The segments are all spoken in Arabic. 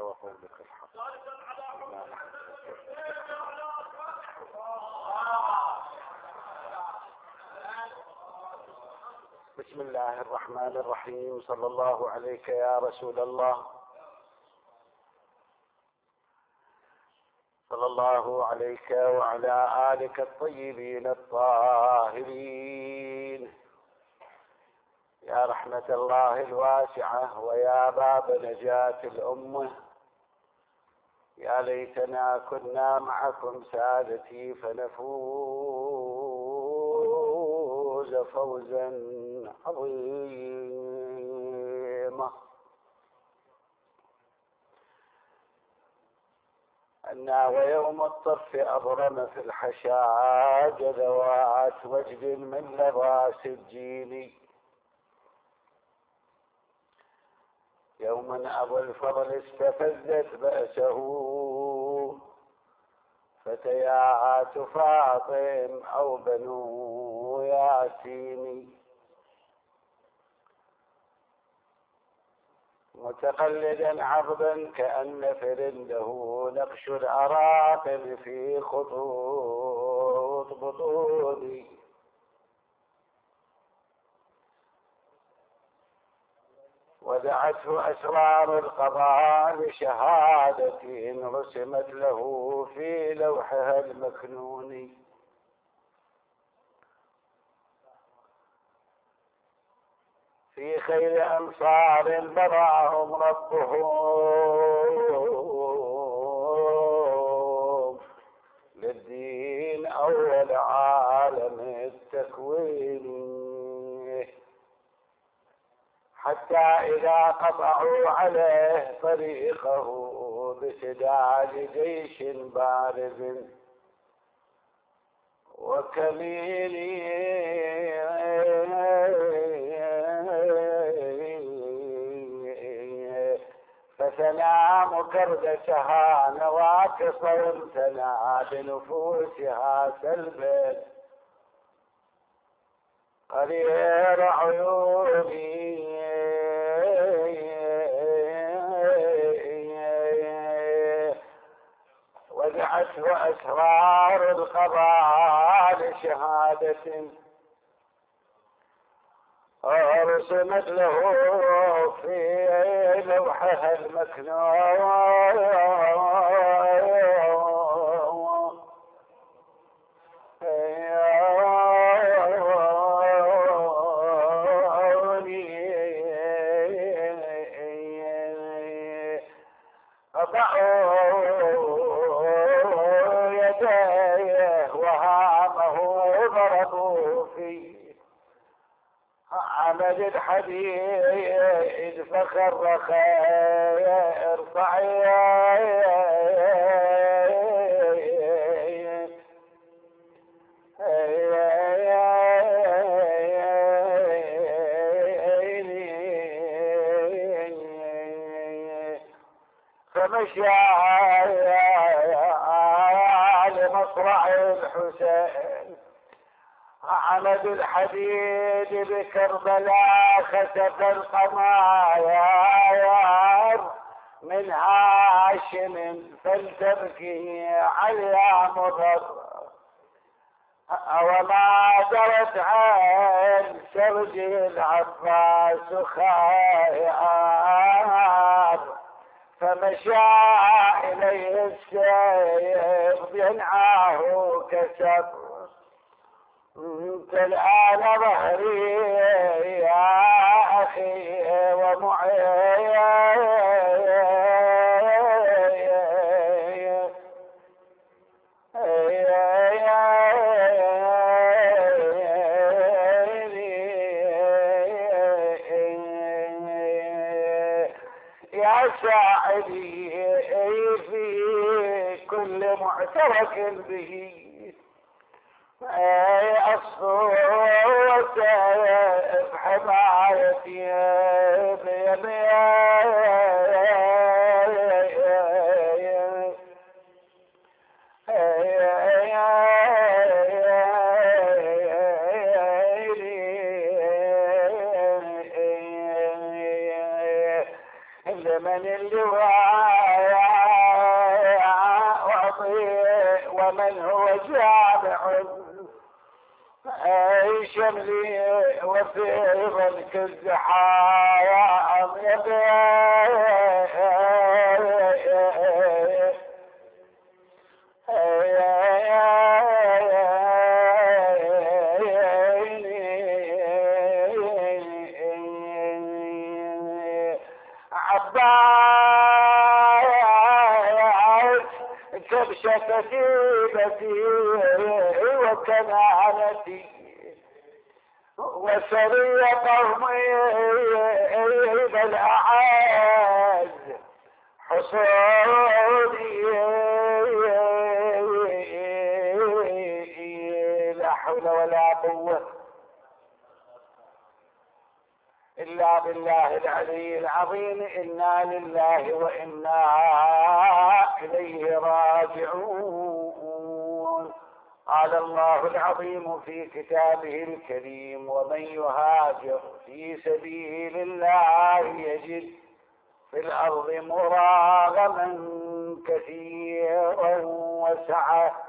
وقولك الحق. بسم الله الرحمن الرحيم. صلى الله عليك يا رسول الله، صلى الله عليك وعلى آلك الطيبين الطاهرين يا رحمة الله الواسعة ويا باب نجاة الأمة. يا ليتنا كنا معكم سادتي فنفوز فوزا عظيما. أنا ويوم الطف أبرم في الحشاج ذوات وجد من لظى سجيني. يوما أبو الفضل استفزت بأسه فتيات فاطم أو بنو ياسين. متقلدا عرضا كأن فرنده نقش الأراقم في خطوط بطوني. ودعته أسرار القضاء لشهادة رسمت له في لوحها المكنون. في خير أنصار برعهم ربهم للدين أول عالم التكوين. حتى إذا قطعوا عليه طريقه بسداد جيش بارز وكمين فسلام كردسها نواكص وامتنع بنفوسها سلبا قرير عيوني. ودعته أسرار القضاء لشهادة رسمت له في لوحها المكنون. عمد الحديد فخر خير فمشى لمصرع الحسين. عمد الحديد بكربلاء خسف القماير من هاشم فلتبكي على مضر. وما درت عين سرج العباس خيار فمشى إليه السيف ينعاه كسر. انت الآن ظهري يا أخي ومعي يا ساعدي في كل معترك به الصوت بحمايتي لمن اللي سواي أعطي ومن هو جامع أي شملي وفي الزحايا أضيب كبشة كتيبتي وكنانتي وسري قومي بالأعاز حصوني لا حول ولا قوة إلا بالله العلي العظيم. إنا لله وإنا إليه راجعون. قال الله العظيم في كتابه الكريم: ومن يهاجر في سبيل الله يجد في الأرض مراغما كثيرا وسعة.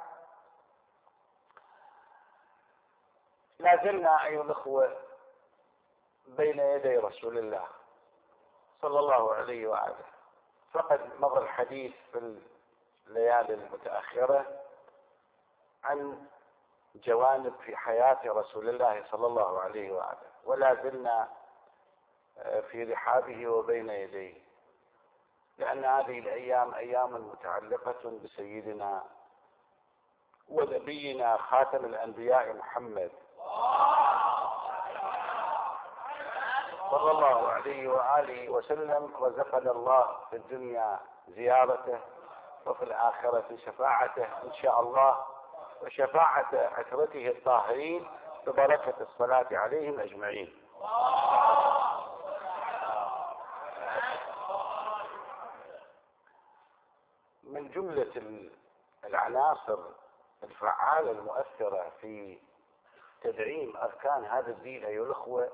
لا زلنا أيها الأخوة بين يدي رسول الله صلى الله عليه وآله. فقد مضى الحديث في الليالي المتأخرة عن جوانب في حياة رسول الله صلى الله عليه وآله، ولا زلنا في رحابه وبين يديه، لأن هذه الأيام أيام متعلقة بسيدنا ونبينا خاتم الأنبياء محمد صلى الله عليه وآله وسلم. رزقنا الله في الدنيا زيارته، وفي الآخرة شفاعته إن شاء الله، وشفاعة عترته الطاهرين ببركة الصلاة عليهم أجمعين. من جملة العناصر الفعالة المؤثرة في تدعيم أركان هذا الدين أيها الأخوة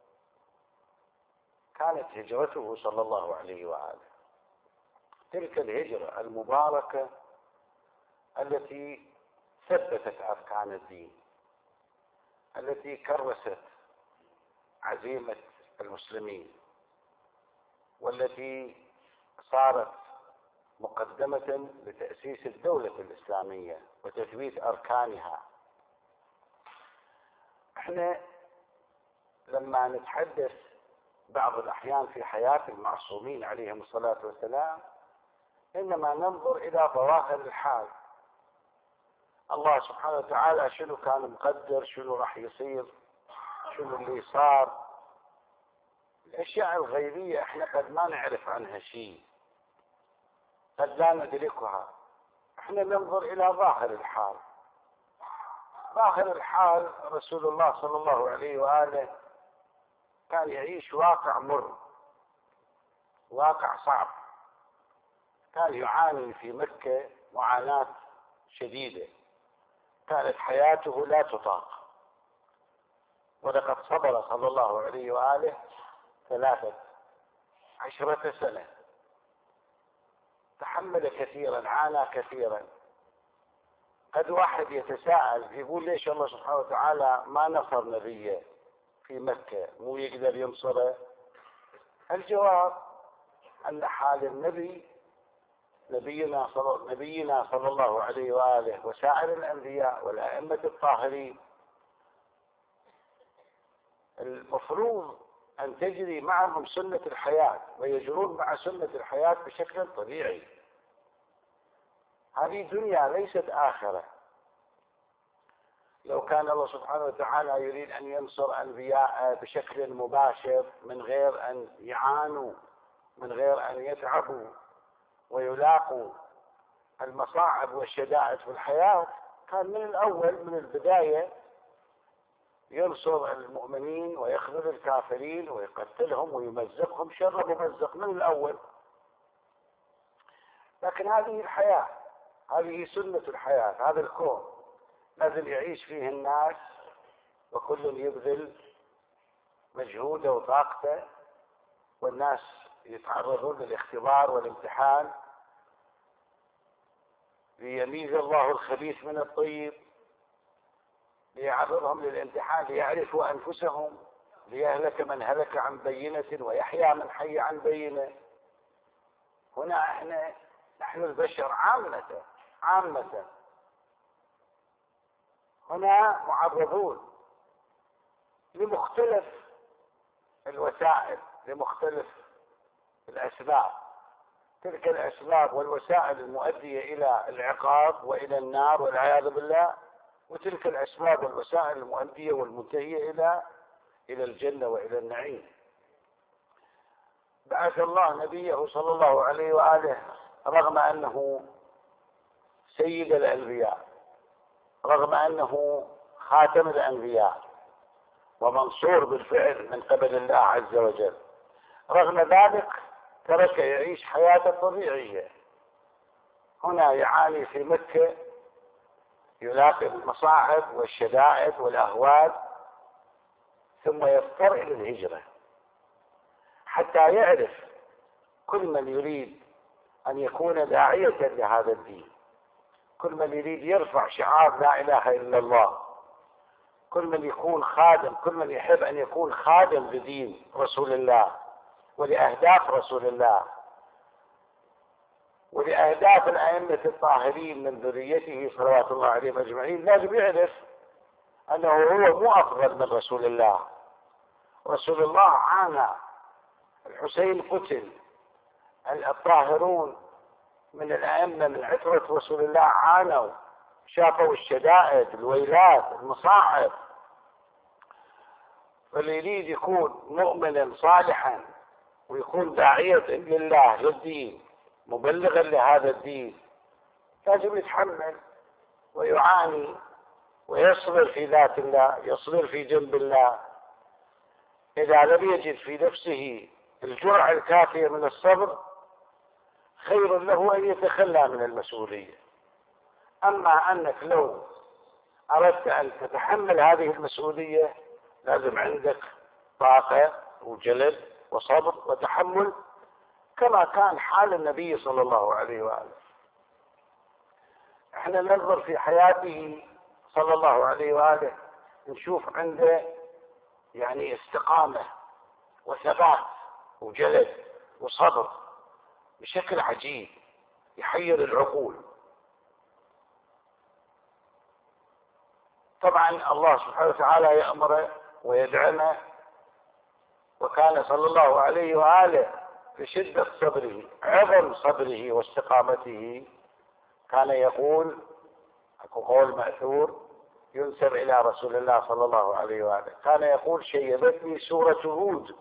كانت هجرته صلى الله عليه وآله. تلك الهجرة المباركة التي ثبتت أركان الدين، التي كرست عزيمة المسلمين، والتي صارت مقدمة لتأسيس الدولة الإسلامية وتثبيت أركانها. احنا لما نتحدث بعض الأحيان في حياة المعصومين عليهم الصلاة والسلام إنما ننظر إلى ظواهر الحال. الله سبحانه وتعالى شنو كان مقدر، شنو راح يصير، شنو اللي صار. الأشياء الغيبية احنا قد ما نعرف عنها شيء، قد لا ندركها. احنا ننظر إلى ظاهر الحال. ظاهر الحال رسول الله صلى الله عليه وآله كان يعيش واقع مر، واقع صعب. كان يعاني في مكة معاناة شديدة، كانت حياته لا تطاق، ولقد صبر صلى الله عليه وآله 13 سنة، تحمل كثيرا، عانى كثيرا. قد واحد يتساءل يقول ليش الله سبحانه وتعالى ما نصر نبيه في مكة، مو يقدر ينصره؟ الجواب أن حال نبينا صلى الله عليه وآله وسائر الأنبياء والأئمة الطاهرين المفروض أن تجري معهم سنة الحياة، ويجرون مع سنة الحياة بشكل طبيعي. هذه دنيا ليست آخرة. لو كان الله سبحانه وتعالى يريد أن ينصر أنبياء بشكل مباشر من غير أن يعانوا، من غير أن يتعبوا ويلاقوا المصاعب والشدائد في الحياة، كان من الأول من البداية ينصر المؤمنين ويخذل الكافرين ويقتلهم ويمزقهم شر ممزق من الأول. لكن هذه الحياة، هذه سنة الحياة، هذا الكون لازم يعيش فيه الناس، وكل يبذل مجهوده وطاقته، والناس يتعرضون للاختبار والامتحان ليميز الله الخبيث من الطيب، ليعرضهم للامتحان ليعرفوا أنفسهم، ليهلك من هلك عن بينة ويحيى من حي عن بينة. هنا نحن البشر عامة هنا معرضون لمختلف الوسائل، لمختلف الأسباب، تلك الأسباب والوسائل المؤدية إلى العقاب وإلى النار والعياذ بالله، وتلك الأسباب والوسائل المؤدية والمنتهية إلى الجنة وإلى النعيم. بعث الله نبيه صلى الله عليه وآله رغم أنه سيد الأنبياء، رغم أنه خاتم الأنبياء ومنصور بالفعل من قبل الله عز وجل، رغم ذلك ترك يعيش حياة طبيعية. هنا يعاني في مكة، يلاقي المصاعب والشدائد والأهوال، ثم يضطر إلى الهجرة حتى يعرف كل من يريد أن يكون داعية لهذا الدين، كل من يريد يرفع شعار لا إله إلا الله، كل من يكون خادم، كل من يحب أن يكون خادم لدين رسول الله ولأهداف رسول الله ولأهداف الأئمة الطاهرين من ذريته صلوات الله عليهم أجمعين، لازم يعرف أنه هو مو أفضل من رسول الله. رسول الله عانى، الحسين قتل، الطاهرون من الأئمة من عترة رسول الله عانوا، شافوا الشدائد، الويلات، المصاعب. فاللي يريد يكون مؤمنا صالحا ويكون داعية لله للدين، مبلغا لهذا الدين، لازم يتحمل ويعاني ويصبر في ذات الله، يصبر في جنب الله. إذا لم يجد في نفسه الجرعة الكافية من الصبر، خير له أن يتخلى من المسؤولية. أما أنك لو أردت أن تتحمل هذه المسؤولية لازم عندك طاقة وجلد وصبر وتحمل، كما كان حال النبي صلى الله عليه وآله. احنا ننظر في حياته صلى الله عليه وآله، نشوف عنده يعني استقامة وثبات وجلد وصبر بشكل عجيب يحير العقول. طبعا الله سبحانه وتعالى يأمره ويدعمه، وكان صلى الله عليه وآله في شدة صبره، عظم صبره واستقامته، كان يقول، أكو قول مأثور ينسب إلى رسول الله صلى الله عليه وآله، كان يقول شيبتني سورة هود.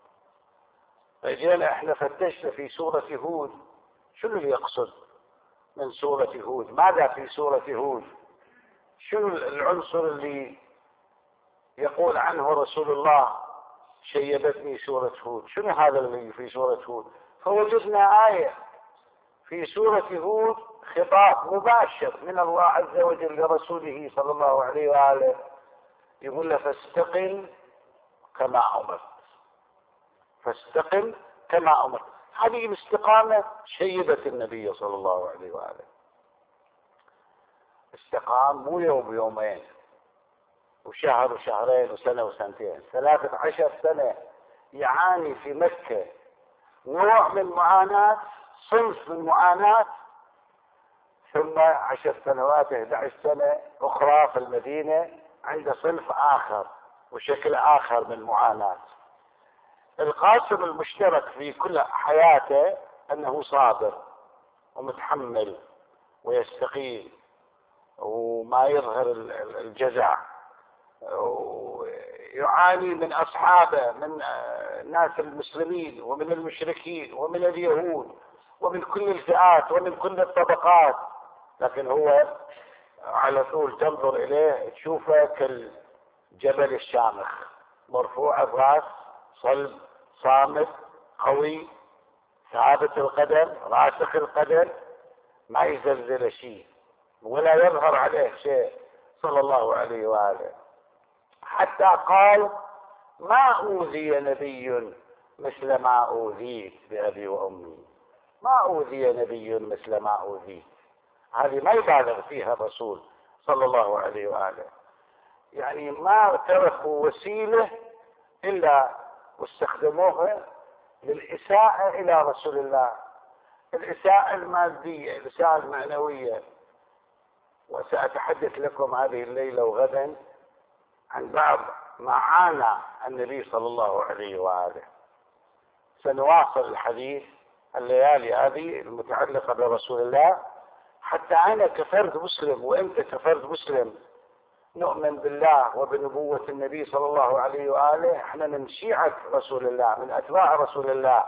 فجينا احنا فتشنا في سورة هود شنو اللي يقصد من سورة هود، ماذا في سورة هود، شنو العنصر اللي يقول عنه رسول الله شيبتني سورة هود، شنو هذا اللي في سورة هود؟ فوجدنا آية في سورة هود خطاب مباشر من الله عز وجل لرسوله صلى الله عليه وآله، يقول له فاستقم كما أمرت، فاستقم كما أمرت. هذه الاستقامة شيبت النبي صلى الله عليه وآله، استقام مو يوم يومين وشهر وشهرين وسنة وسنتين، 13 سنة يعاني في مكة نوع من معاناة، صنف من معاناة، ثم 10 سنوات 11 سنة أخرى في المدينة عند صنف آخر وشكل آخر من معاناة. القاسم المشترك في كل حياته أنه صابر ومتحمل ويستقيم وما يظهر الجزع، ويعاني من أصحابه، من الناس المسلمين ومن المشركين ومن اليهود ومن كل الفئات ومن كل الطبقات، لكن هو على طول تنظر إليه تشوفه كالجبل الشامخ، مرفوع الرأس، صلب، صامت، قوي، ثابت القدم، راسخ القدم، ما يزلزل شيء ولا يظهر عليه شيء صلى الله عليه وآله. حتى قال ما أوذي نبي مثل ما أوذيت بأبي وأمي. ما أوذي نبي مثل ما أوذيت. هذه ما يبالغ فيها الرسول صلى الله عليه وآله. يعني ما تركوا وسيلة إلا واستخدموها للإساءة إلى رسول الله، الإساءة المادية، الإساءة المعنوية. وسأتحدث لكم هذه الليلة وغدا عن بعض ما عانى النبي صلى الله عليه وآله. سنواصل الحديث الليالي هذه المتعلقة برسول الله، حتى أنا كفرد مسلم وأنت كفرد مسلم نؤمن بالله وبنبوة النبي صلى الله عليه وآله. احنا من شيعة رسول الله، من أتباع رسول الله،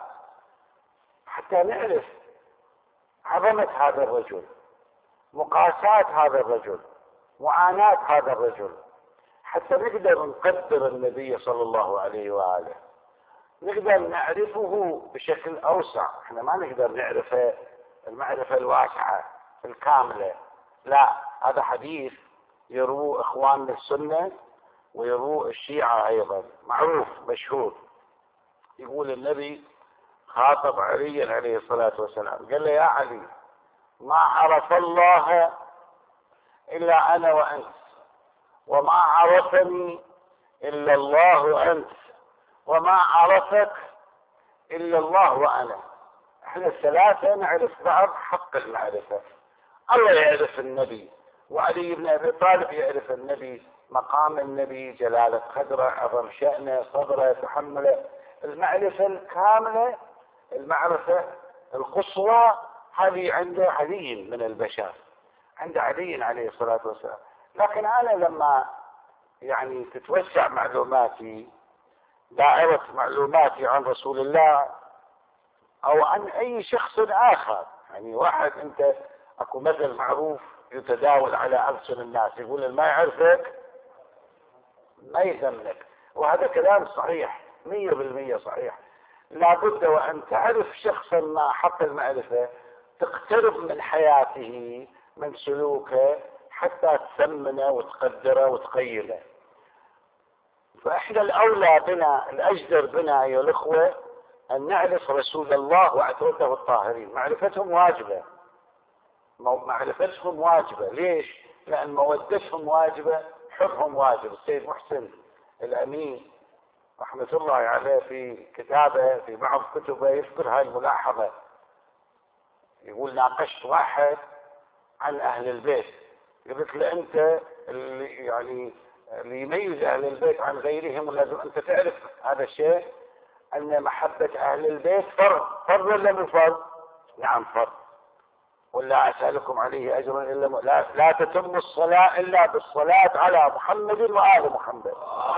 حتى نعرف عظمة هذا الرجل، مقاسات هذا الرجل، معاناة هذا الرجل، حتى نقدر نقدر النبي صلى الله عليه وآله، نقدر نعرفه بشكل أوسع. احنا ما نقدر نعرفه المعرفة الواسعة الكاملة، لا، هذا حديث يروه إخواننا السنة ويروه الشيعة أيضا، معروف مشهور. يقول النبي خاطب علي عليه الصلاة والسلام، قال له: يا علي، ما عرف الله إلا أنا وأنت، وما عرفني إلا الله وأنت، وما عرفك إلا الله وأنا. احنا الثلاثة نعرف بعض حق المعرفة. الله يعرف النبي، وعلي بن أبي طالب يعرف النبي، مقام النبي، جلالة قدره، عظم شأنه، صبره، تحمله، المعرفة الكاملة، المعرفة القصوى، هذه عند علي من البشر، عند علي عليه الصلاة والسلام. لكن أنا لما يعني تتوسع معلوماتي، دائرة معلوماتي عن رسول الله أو عن أي شخص آخر، يعني واحد أنت أكو مثل معروف يتداول على ألسن الناس، يقول اللي ما يعرفك ما يهمك، وهذا كلام صحيح 100% صحيح. لابد وأن تعرف شخصا ما حق المعرفة، تقترب من حياته، من سلوكه، حتى تثمنه وتقدره وتقيمه. فإحنا الأولى بنا، الأجدر بنا أيها الأخوة، أن نعرف رسول الله وعترته الطاهرين. معرفتهم واجبة، معرفتهم واجبة. ليش؟ لأن مودتهم واجبة، حبهم واجب. السيد محسن الأمين رحمة الله عليه في كتابه، في بعض كتبه، يذكر هاي الملاحظة. يقول: ناقشت واحد عن أهل البيت، قلت له: أنت اللي يميز أهل البيت عن غيرهم، ولازم أنت تعرف هذا الشيء، أن محبة أهل البيت فرض ولا مو فرض؟ نعم فرض. ولا أسألكم عليه أجرا إلا لا تتم الصلاة إلا بالصلاة على محمد وآل محمد.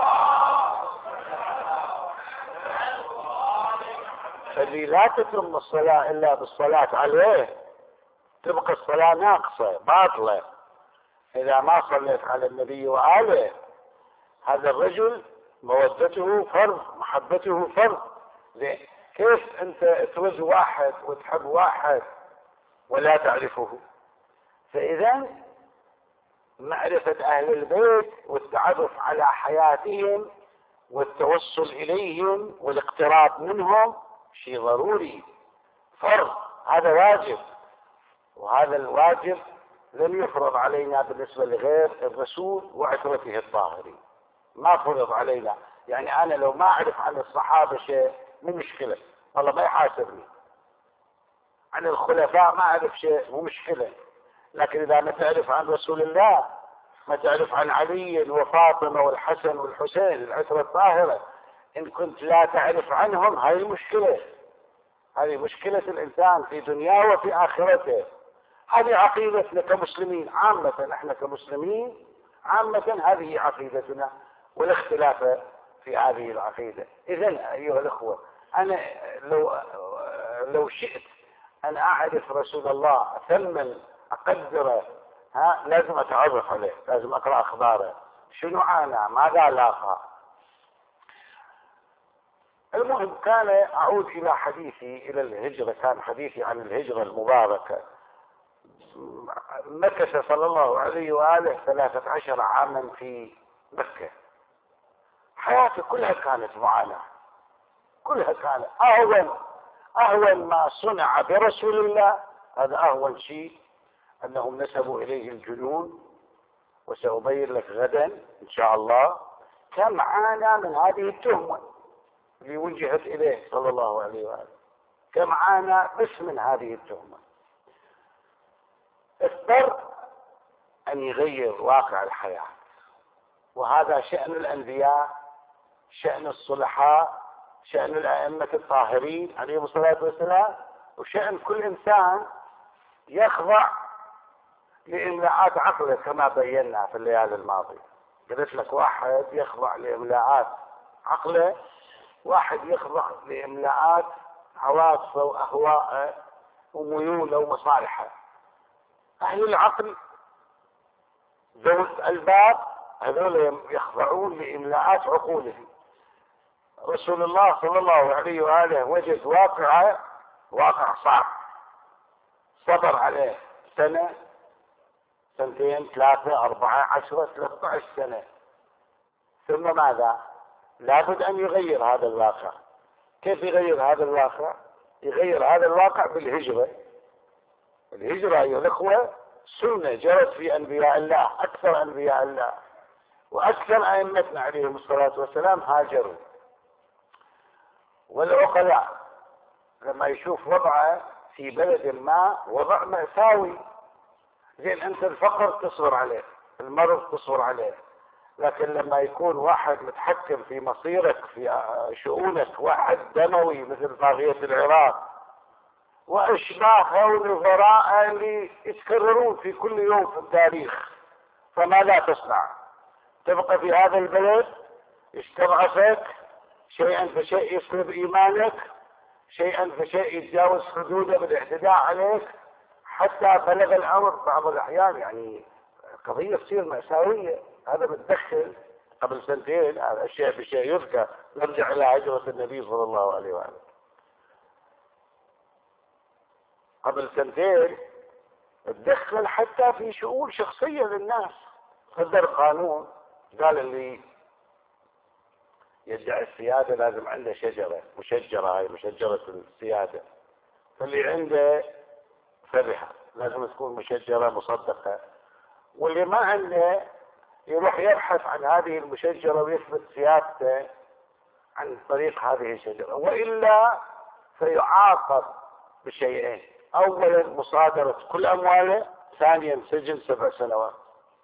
فاللي لا تتم الصلاة إلا بالصلاة عليه تبقى الصلاة ناقصة باطلة إذا ما صليت على النبي وآله. هذا الرجل مودته فرض، محبته فرض. كيف أنت تود واحد وتحب واحد ولا تعرفه؟ فإذا معرفة أهل البيت والتعرف على حياتهم والتوصل إليهم والاقتراب منهم شيء ضروري، فرض، هذا واجب. وهذا الواجب لم يفرض علينا بالنسبة لغير الرسول وعترته الطاهرين، ما فرض علينا. يعني أنا لو ما أعرف عن الصحابة شيء مو مشكلة، والله ما يحاسبني. عن الخلفاء ما أعرف شيء مو مشكلة. لكن إذا ما تعرف عن رسول الله، ما تعرف عن علي وفاطمة والحسن والحسين العترة الطاهرة، إن كنت لا تعرف عنهم، هذه المشكلة. هذه مشكلة الإنسان في دنياه وفي آخرته. هذه عقيدتنا كمسلمين عامة، احنا كمسلمين عامة هذه عقيدتنا، ولا اختلاف في هذه العقيدة. إذن أيها الأخوة، أنا لو شئت أن أعرف رسول الله، أثمن، أقدره، لازم أتعرف عليه، لازم أقرأ أخباره، شنو عانى، ماذا لاقى. المهم، كان أعود إلى حديثي إلى الهجرة، كان حديثي عن الهجرة المباركة. مكث صلى الله عليه وآله 13 عاما في مكة. حياته كلها كانت معاناة، كلها كانت أهون ما صنع برسول الله. هذا أهون شيء أنهم نسبوا إليه الجنون، وسأبين لك غدا إن شاء الله كم عانى من هذه التهمة اللي وجهت إليه صلى الله عليه وآله، كم عانى بس من هذه التهمة. اضطر أن يغير واقع الحياة، وهذا شأن الأنبياء، شأن الصلحاء، شأن الأئمة الطاهرين عليهم الصلاة والسلام، وشأن كل إنسان يخضع لإملاءات عقله كما بينا في الليالي الماضية. قلت لك واحد يخضع لإملاءات عقله، واحد يخضع لإملاءات عواطفه وأهواءه وميوله ومصالحه. أهل العقل ذوي الألباب هذول يخضعون لإملاءات عقولهم. رسول الله صلى الله عليه وآله وجد واقع صعب، صبر عليه سنة، سنتين، 3، 4، 10، 13 سنة، ثم ماذا؟ لابد أن يغير هذا الواقع. كيف يغير هذا الواقع؟ يغير هذا الواقع بالهجرة. الهجرة أيها الأخوة سنة جرت في أنبياء الله، أكثر أنبياء الله وأكثر أئمتنا عليهم الصلاة والسلام هاجروا. والعقلاء لما يشوف وضعه في بلد ما وضع مأساوي، زين أنت الفقر تصبر عليه، المرض تصبر عليه، لكن لما يكون واحد متحكم في مصيرك في شؤونك، واحد دموي مثل طاغية العراق وأشباهه ونظراء اللي يتكررون في كل يوم في التاريخ، فماذا تصنع؟ تبقى في هذا البلد يستضعفك، شيئا فشيء يسلب إيمانك، شيئا فشيء يتجاوز حدوده بالاعتداء عليك، حتى بلغ الأمر بعض الأحيان يعني قضية تصير مأساوية. هذا متدخل قبل سنتين، هذا الشيء بشيء يذكر، نرجع إلى هجرة النبي صلى الله عليه وآله. قبل سنتين تدخل حتى في شؤون شخصية للناس، صدر قانون قال اللي يدعي السيادة لازم عنده شجرة مشجرة، هاي مشجرة السيادة، فاللي عنده فرحة لازم تكون مشجرة مصدقة، واللي ما عنده يروح يبحث عن هذه المشجرة ويثبت سيادته عن طريق هذه الشجرة، وإلا فيعاقب بشيئين: أولا مصادرة كل أمواله، ثانيا سجن 7 سنوات.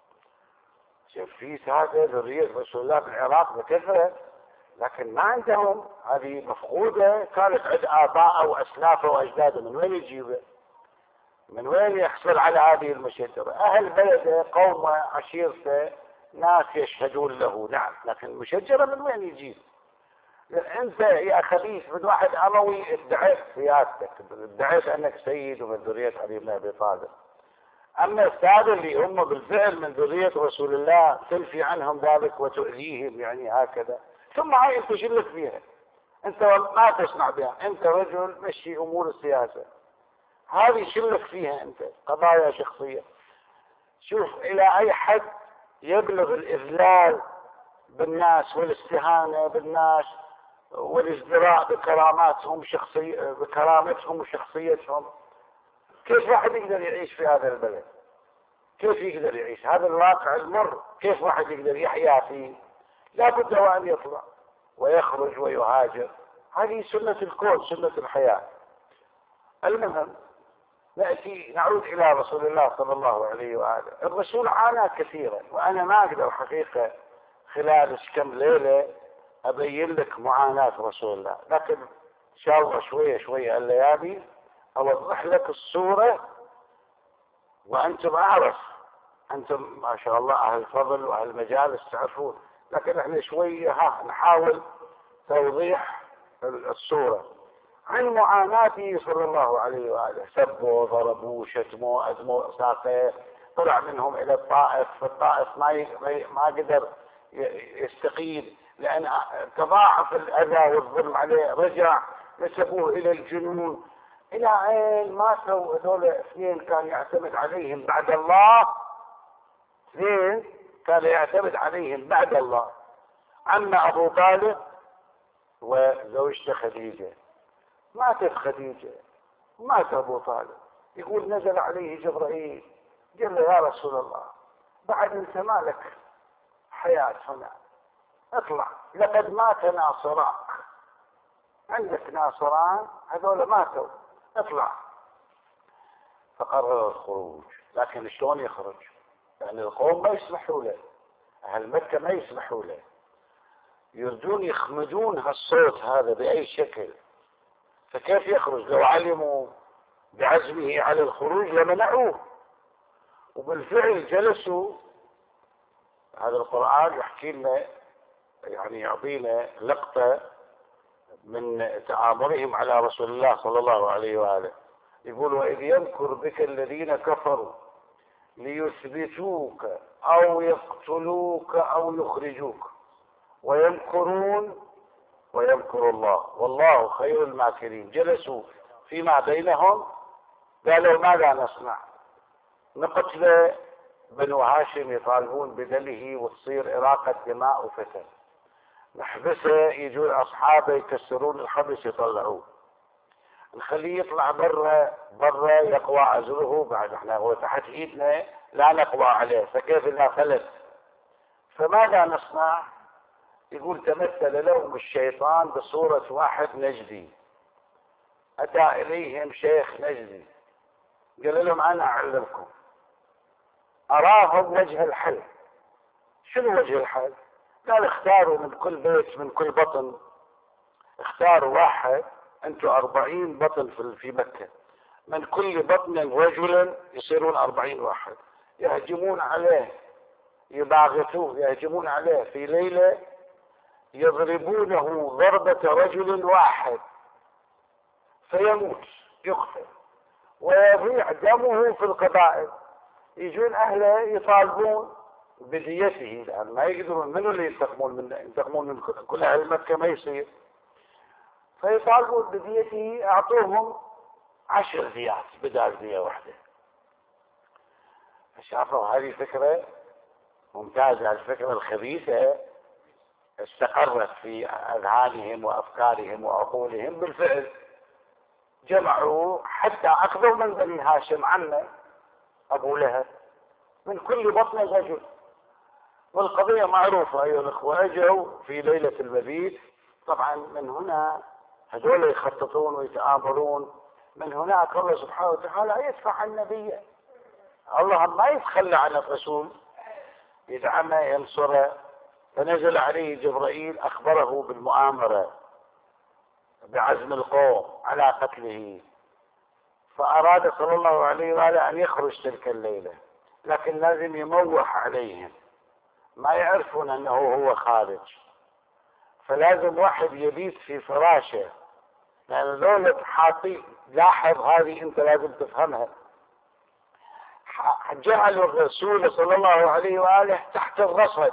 شوف في سادة ذرية رسول الله بالعراق بكثرة، لكن ما عندهم، هذه مفقودة، كانت عند آباء وأسلافه وأجداده، من وين يجيبه؟ من وين يحصل على هذه المشجرة؟ أهل بلده، قومه، عشيرته، ناس يشهدون له، نعم، لكن المشجرة من وين يجيب؟ أنت يا خبيث من واحد أموي ادعيت سيادتك، ادعيت أنك سيد ومن ذرية علي بن أبي طالب. أما السادة اللي هم بالفعل من ذرية رسول الله تنفي عنهم ذلك وتؤذيهم يعني هكذا، ثم هاي أنت شلك فيها، أنت ما تصنع بها، أنت رجل مشي أمور السياسة، هذه شلك فيها أنت قضايا شخصية. شوف إلى أي حد يبلغ الإذلال بالناس والاستهانة بالناس والازدراء بكراماتهم بكرامتهم وشخصيتهم. كيف واحد يقدر يعيش في هذا البلد؟ كيف يقدر يعيش هذا الواقع المر؟ كيف واحد يقدر يحيا فيه؟ لا بد وأن يطلع ويخرج ويهاجر، هذه سنة الكون، سنة الحياة. المهم نعود إلى رسول الله صلى الله عليه وآله. الرسول عانى كثيرا، وأنا ما أقدر حقيقة خلال كم ليلة أبين لك معاناة رسول الله، لكن إن شاء الله شوية شوية الليالي أوضح لك الصورة، وأنتم أعرف، أنتم ما شاء الله أهل فضل وأهل مجالس تعرفون، لكن احنا شوية نحاول توضيح الصورة عن معاناته صلى الله عليه وآله. سبوا ضربوا شتموا أدموا ساقه، طلع منهم إلى الطائف، في الطائف ما قدر يستقيل لأن تضاعف الأذى والظلم عليه، رجع نسبوه إلى الجنون. إلى أين ماتوا هذول اثنين كان يعتمد عليهم بعد الله، اثنين كان يعتمد عليهم بعد الله. أما أبو طالب وزوجته خديجة. ماتت خديجة ومات أبو طالب. يقول نزل عليه جبرائيل قال له يا رسول الله بعد انت مالك حياة هنا، اطلع لقد مات ناصراك، عندك ناصران هذول ماتوا، اطلع. فقرر الخروج، لكن شلون يخرج؟ يعني القوم ما يسمحوا له، أهل مكة ما يسمحوا له، يريدون يخمدون هالصوت هذا بأي شكل. فكيف يخرج؟ لو علموا بعزمه على الخروج لمنعوه. وبالفعل جلسوا. هذا القرآن يحكي لنا، يعني يعطينا لقطة من تآمرهم على رسول الله صلى الله عليه وآله. يقول وإذ يمكر بك الذين كفروا ليثبتوك أو يقتلوك أو يخرجوك ويمكرون ويمكر الله والله خير الماكرين. جلسوا فيما بينهم قالوا ماذا نصنع؟ نقتل بنو هاشم يطالبون بدله وتصير إراقة دماء وفتن، نحبسه يجون أصحابه يكسرون الحبس يطلعوه، نخليه يطلع برا يقوى عزله، بعد احنا هو تحت ايدنا لا نقوى عليه، فكيف لا فلت؟ فماذا نصنع؟ يقول تمثل لهم الشيطان بصورة واحد نجدي، أتى إليهم شيخ نجدي قال لهم أنا أعلمكم، أراهم وجه الحل. شنو وجه الحل؟ قال اختاروا من كل بيت من كل بطن، اختاروا واحد، انتم 40 بطن في مكة، من كل بطن رجلا يصيرون 40 واحد يهجمون عليه يباغتوه، يهجمون عليه في ليلة يضربونه ضربة رجل واحد فيموت يقتل ويضيع دمه في القبائل. يجون أهله يطالبون بديته، لأن ما يقدرون، منو اللي ينتقمون من كل أهل مكة؟ ما يصير. فيطالبون بديته، أعطوهم 10 ديات بدال دية واحدة. فشافوا هذه فكرة ممتازة، الفكرة الخبيثة استقرت في أذهانهم وأفكارهم وعقولهم. بالفعل جمعوا حتى أخذوا من بني هاشم عمه أبو لهب من كل بطن رجل، والقضية معروفة أيها الأخوة. أجوا في ليلة المبيت، طبعا من هنا هذول يخططون ويتآمرون، من هناك الله سبحانه وتعالى يدفع النبي، الله ما يتخلى عن الرسول، يدعمه ينصره. فنزل عليه جبرائيل أخبره بالمؤامرة بعزم القوم على قتله، فأراد صلى الله عليه وآله أن يخرج تلك الليلة، لكن لازم يموح عليهم ما يعرفون أنه هو خارج، فلازم واحد يبيت في فراشه، لأن ذولا حاطين. لاحظ هذه أنت لازم تفهمها، جعلوا الرسول صلى الله عليه وآله تحت الرصد.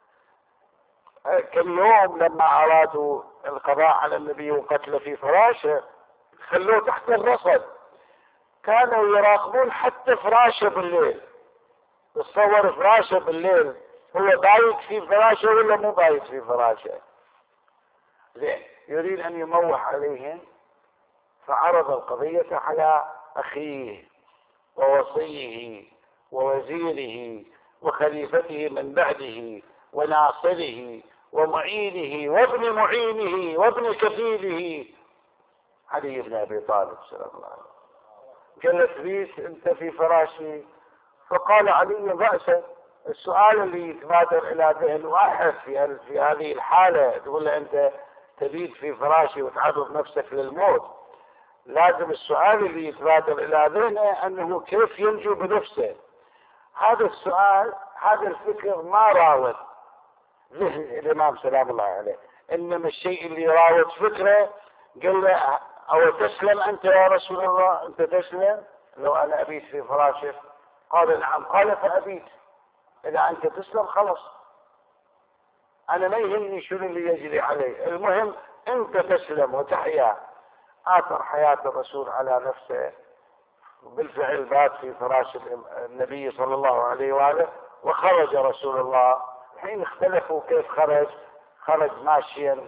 كل يوم لما أرادوا القضاء على النبي وقتله في فراشه خلوه تحت الرصد، كانوا يراقبون حتى فراشه بالليل. تصور فراشه بالليل، هو بايت في فراشه ولا مو بايت في فراشه؟ زين، يريد أن يموح عليهم، فعرض القضية على أخيه ووصيه ووزيره وخليفته من بعده وناصره ومعينه وابن معينه وابن كفيله علي بن أبي طالب سلام الله عليه. قال بيت أنت في فراشي؟ فقال علي بأسا. السؤال اللي يتبادر إلى ذهن واحد في هذه الحالة تقول له أنت تبيت في فراشي وتعرض نفسك للموت، لازم السؤال اللي يتبادر إلى ذهنه أنه كيف ينجو بنفسه. هذا السؤال، هذا الفكر ما راود ذهن الإمام سلام الله عليه، إنما الشيء اللي راود فكره قال له أو تسلم أنت يا رسول الله؟ أنت تسلم لو أنا أبيت في فراشك؟ قال نعم. قال فأبيت، إذا أنت تسلم خلص، أنا ما يهمني شنو اللي يجري عليه، المهم أنت تسلم وتحيا. آثر حياة الرسول على نفسه، بالفعل بات في فراش النبي صلى الله عليه وآله، وخرج رسول الله. حين اختلفوا كيف خرج ماشيا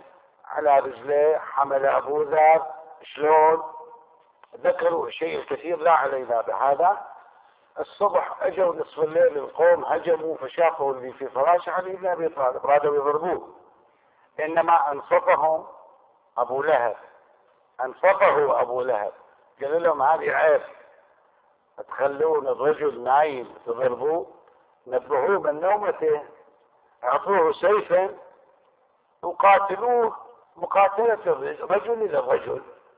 على رجليه، حمل أبو ذر، شلون؟ ذكروا الشيء الكثير لا علينا بهذا. الصبح اجوا نصف الليل القوم هجموا فشافوا اللي في فراش علي بن ابي طالب، رادوا يضربوه، انما انصفهم ابو لهب، انصفه ابو لهب، قال لهم هذه عيب، تخلون الرجل نايم تضربوه، نبهوه من نومته، اعطوه سيفا وقاتلوه مقاتلة الرجل للرجل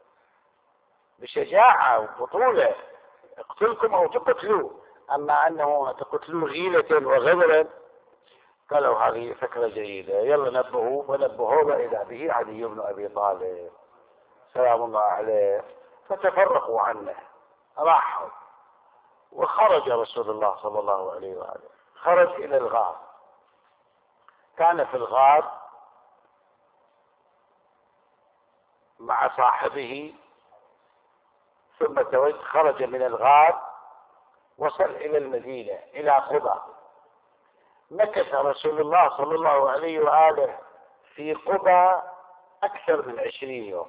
بشجاعة وبطولة، اقتلكم او تقتلوا، اما انه تقتلوا غيلة وغدرا. قالوا هذه فكرة جيدة، يلا نبهوه، ونبهوه واذا به علي بن ابي طالب سلام الله عليه، فتفرقوا عنه، راحوا. وخرج رسول الله صلى الله عليه وآله، خرج الى الغار، كان في الغار مع صاحبه، ثم خرج من الغار وصل الى المدينة الى قباء. مكث رسول الله صلى الله عليه وآله في قباء اكثر من 20 يوم،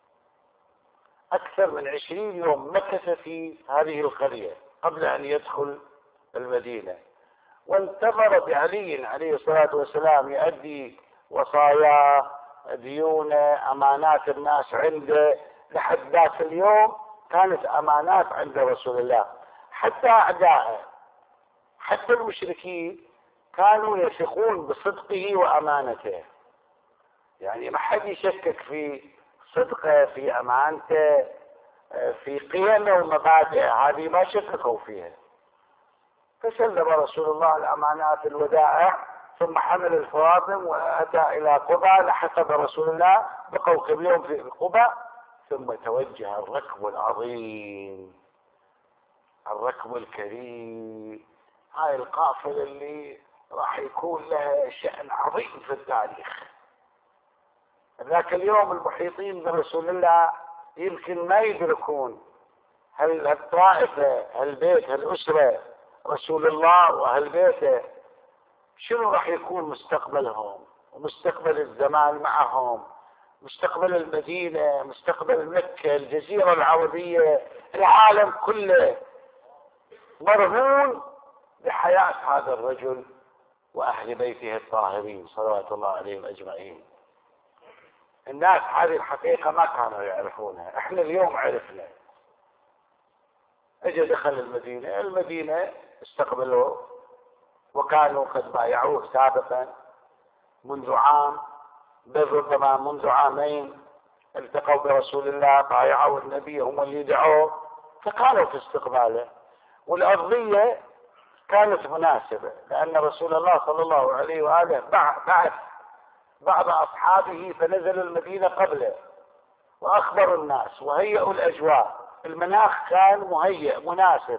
اكثر من 20 يوم مكث في هذه القرية قبل ان يدخل المدينة، وانتظر بعلي عليه الصلاة والسلام يؤدي وصاياه، ديونه، امانات الناس عنده. لحد ذاك اليوم كانت امانات عند رسول الله، حتى اعدائه، حتى المشركين كانوا يثقون بصدقه وامانته، يعني ما حد يشكك في صدقه، في امانته، في قيمه ومبادئه، هذه ما شككوا فيها. فسلم رسول الله الامانات الودائع، ثم حمل الفواطم واتى الى قباء، لحق برسول الله، بقوا كم يوم في قباء، ثم توجه الركب العظيم، الركب الكريم، هاي القافلة اللي راح يكون لها شأن عظيم في التاريخ. ذاك اليوم المحيطين برسول الله يمكن ما يدركون هل الطائفة، هالبيت، هالأسرة، رسول الله وأهل بيته، شنو راح يكون مستقبلهم ومستقبل الزمان معهم، مستقبل المدينة، مستقبل مكة، الجزيرة العربية، العالم كله مرهون بحياة هذا الرجل وأهل بيته الطاهرين صلوات الله عليهم أجمعين. الناس هذه الحقيقة ما كانوا يعرفونها، احنا اليوم عرفنا. اجى دخل المدينة، المدينة استقبلوه، وكانوا قد بايعوه سابقا منذ عام، بل ربما منذ عامين التقوا برسول الله، بايعوا النبي، هم اللي دعوه، فكانوا في استقباله. والأرضية كانت مناسبة، لأن رسول الله صلى الله عليه وآله بعث بعض أصحابه فنزلوا المدينة قبله وأخبروا الناس وهيئوا الأجواء، المناخ كان مهيئ مناسب.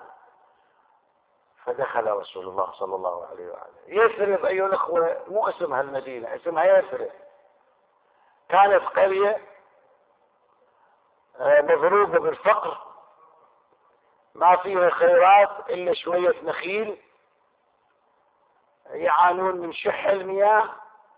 فدخل رسول الله صلى الله عليه وآله. يثرب أيها الأخوة مو اسمها المدينة، اسمها يثرب، كانت قرية مضروبة بالفقر، ما فيها خيرات إلا شوية نخيل، يعانون من شح المياه،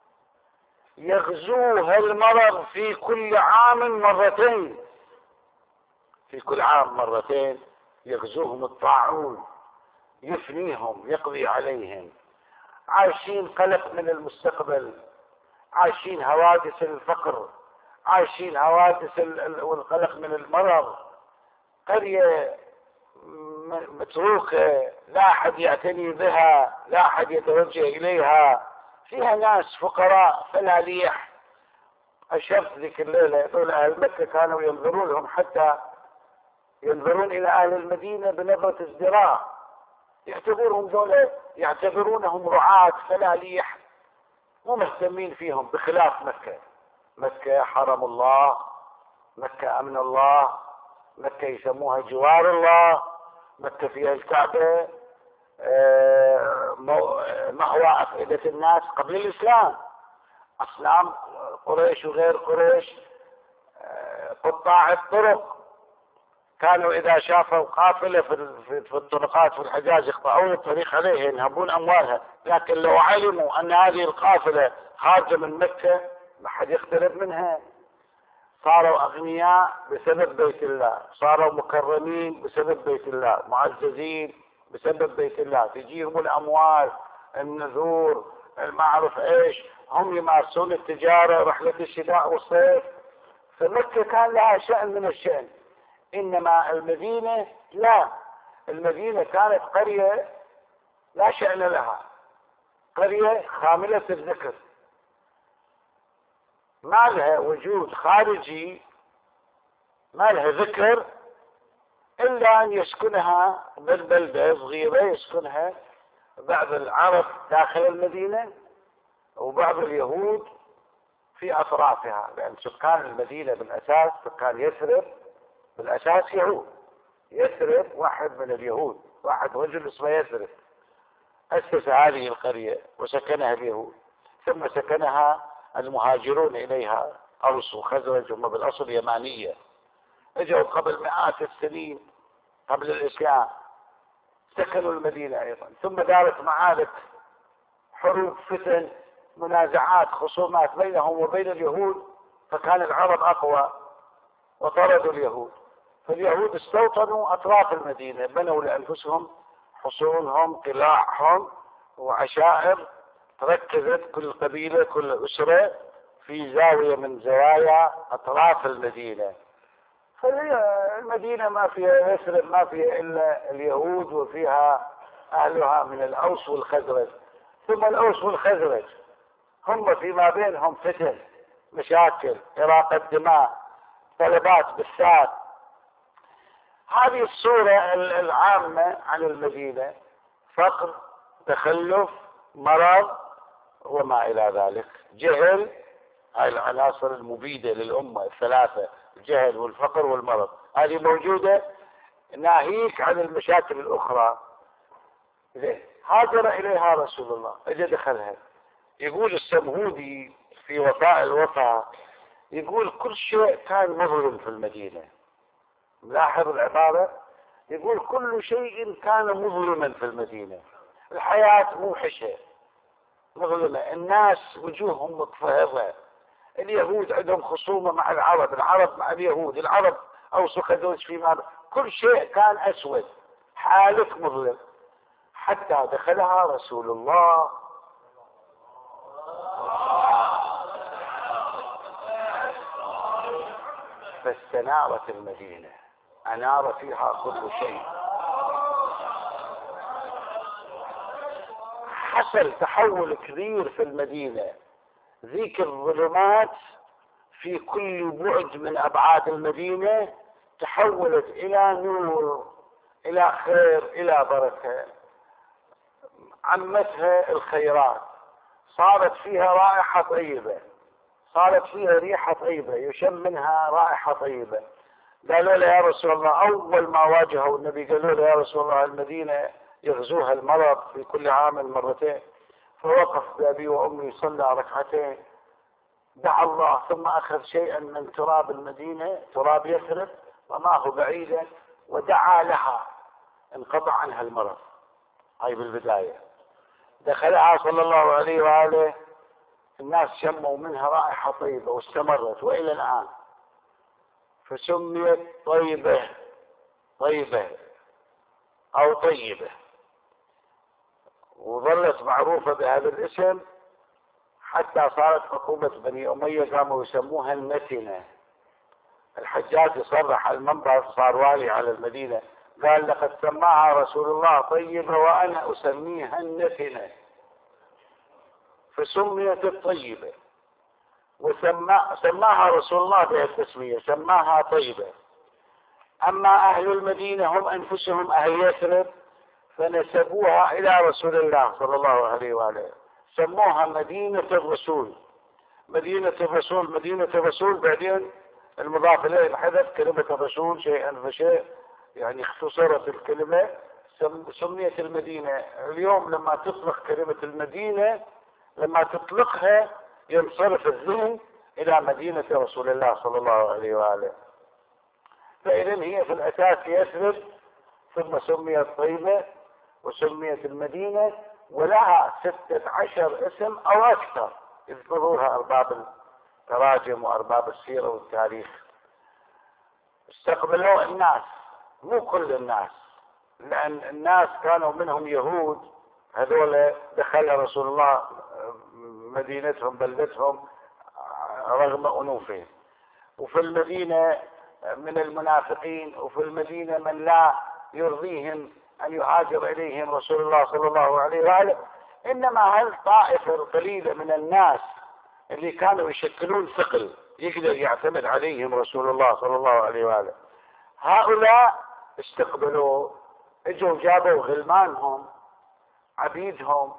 يغزوها المرض في كل عام مرتين، في كل عام مرتين يغزوهم الطاعون، يفنيهم، يقضي عليهم، عايشين قلق من المستقبل، عايشين حوادث الفقر، عايشين حوادث والقلق من المرض. قرية متروكة، لا أحد يعتني بها، لا أحد يتوجه إليها، فيها ناس فقراء فلاليح. أشرت ذيك الليلة يقول أهل مكة كانوا ينظرون لهم، حتى ينظرون إلى أهل المدينة بنظرة ازدراء، يعتبرونهم رعاة فلاليح، مو مهتمين فيهم، بخلاف مكة. مكة حرم الله، مكة أمن الله، مكة يسموها جوار الله، مكة فيها الكعبة، مأوى أفئدة الناس قبل الإسلام، أصنام قريش وغير قريش، قطاع الطرق كانوا إذا شافوا قافلة في الطرقات في الحجاز يقطعون الطريق عليها، ينهبون أموالها. لكن لو علموا أن هذه القافلة خارجة من مكة ما حد يقترب منها. صاروا أغنياء بسبب بيت الله، صاروا مكرمين بسبب بيت الله، معززين بسبب بيت الله، تجيهم الأموال، النذور، ما أعرف إيش، هم يمارسون التجارة، رحلة الشتاء والصيف. فمكة كان لها شأن من الشأن. إنما المدينة لا، المدينة كانت قرية لا شأن لها، قرية خاملة الذكر، ما لها وجود خارجي، ما لها ذكر إلا أن يسكنها بالبلدة صغيرة، يسكنها بعض العرب داخل المدينة وبعض اليهود في أطرافها، لأن سكان المدينة بالأساس، سكان يثرب بالأساس يهود. يثرب واحد من اليهود، واحد رجل اسمه يثرب أسس هذه القرية وسكنها اليهود، ثم سكنها المهاجرون إليها أوس وخزرج، هم بالأصل يمانية، اجوا قبل مئات السنين قبل الإسلام، سكنوا المدينة أيضا. ثم دارت معارك، حروب، فتن، منازعات، خصومات بينهم وبين اليهود، فكان العرب أقوى وطردوا اليهود، فاليهود استوطنوا أطراف المدينة، بنوا لأنفسهم حصونهم، قلاعهم وعشائر، تركزت كل قبيلة كل أسرة في زاوية من زوايا أطراف المدينة. فالمدينة ما فيها يثرب، ما فيها إلا اليهود وفيها أهلها من الأوس والخزرج. ثم الأوس والخزرج هم فيما بينهم فتن، مشاكل، إراقة دماء، طلبات بالسات. هذه الصورة العامة عن المدينة، فقر، تخلف، مرض وما إلى ذلك، جهل. هاي العناصر المبيدة للأمة الثلاثة، الجهل والفقر والمرض، هذه موجودة، ناهيك عن المشاكل الأخرى. هاجر إليها رسول الله، اجى دخلها. يقول السمهودي في وفاء الوفاء، يقول كل شيء كان مظلم في المدينة. ملاحظ العبارة، يقول كل شيء كان مظلما في المدينة، الحياة موحشة مظلمة، الناس وجوههم متفهرة، اليهود عندهم خصومة مع العرب، العرب مع اليهود، العرب أوس وخزرج فيما، كل شيء كان أسود، حالك مظلم، حتى دخلها رسول الله. فاستنارت المدينة، أنار فيها كل شيء، حصل تحول كبير في المدينة. ذيك الظلمات في كل بعد من أبعاد المدينة تحولت إلى نور، إلى خير، إلى بركة، عمتها الخيرات، صارت فيها رائحة طيبة، صارت فيها ريحة طيبة، يشم منها رائحة طيبة. قالوا له يا رسول الله، أول ما واجهوا النبي قالوا له يا رسول الله المدينة يغزوها المرض في كل عام مرتين، فوقف بأبي وأمي صلى ركعتين، دعا الله، ثم أخذ شيئا من تراب المدينة، تراب يثرب، رماه بعيدا ودعا لها، انقطع عنها المرض. هاي بالبداية. دخلها صلى الله عليه وآله، الناس شموا منها رائحة طيبة واستمرت وإلى الآن، فسميت طيبة، طيبة أو طيبة، وظلت معروفة بهذا الاسم حتى صارت حكومة بني أمية قاموا يسموها النتنة. الحجاج يصرح على المنبر، صار والي على المدينة، قال لقد سماها رسول الله طيبة وأنا أسميها النتنة، فسميت الطيبة، وسماها رسول الله بهالتسمية، سماها طيبة. أما أهل المدينة هم أنفسهم أهل يثرب فنسبوها إلى رسول الله صلى الله عليه وآله، سموها مدينة الرسول، مدينة الرسول، مدينة الرسول. بعدين المضاف إليه حذف كلمة الرسول شيئا فشيء، يعني اختصرت الكلمة، سميت المدينة. اليوم لما تطلق كلمة المدينة، لما تطلقها ينصرف الذهن إلى مدينة رسول الله صلى الله عليه وآله. فإذن هي في الأساس يثرب، ثم سميت طيبة وسميت المدينة، ولها 16 اسم أو أكثر يذكرونها أرباب التراجم وأرباب السيرة والتاريخ. استقبلوا الناس، مو كل الناس، لأن الناس كانوا منهم يهود، هذول دخل رسول الله مدينتهم بلدتهم رغم أنوفهم، وفي المدينة من المنافقين، وفي المدينة من لا يرضيهم أن يهاجر إليهم رسول الله صلى الله عليه وآله. إنما هالطائفة القليلة من الناس اللي كانوا يشكلون ثقل يقدر يعتمد عليهم رسول الله صلى الله عليه وآله، هؤلاء استقبلوا، اجوا جابوا غلمانهم عبيدهم